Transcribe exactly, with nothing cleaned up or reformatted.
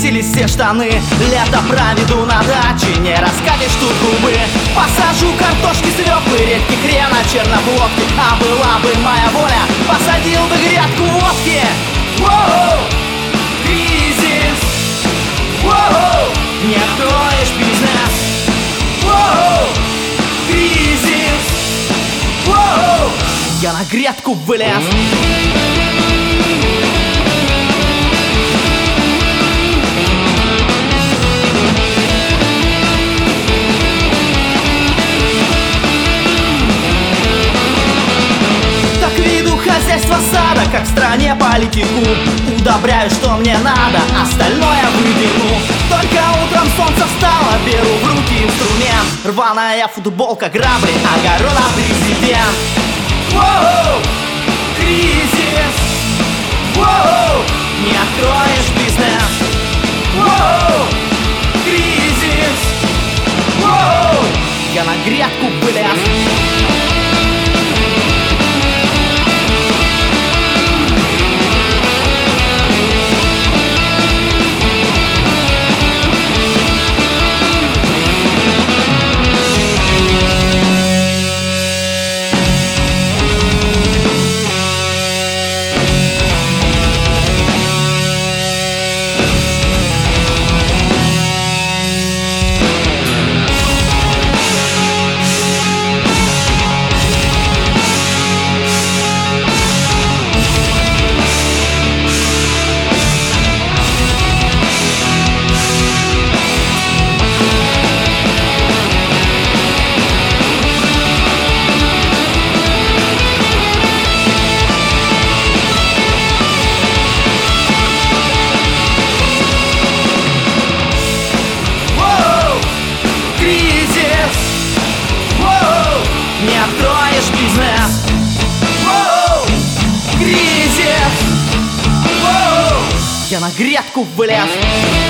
износились все штаны. Лето проведу на даче, не раскатишь тут губы. Посажу картошки, свеклы, редкий хрен, а черноплодки. А была бы моя воля, посадил бы грядку водки. Воу, кризис. Воу, не откроешь бизнес. Воу, кризис. Воу, я на грядку вылез. Хозяйство сада, как в стране политику. Удобряю, что мне надо, остальное выдерну. Только утром солнце встало, беру в руки инструмент. Рваная футболка, грабли, огорода президент. Воу, кризис. Воу, не откроешь бизнес. Воу, кризис. Воу, я на грядку вылез. Не откроешь бизнес. Воу, кризис. Воу, я на грядку вылез.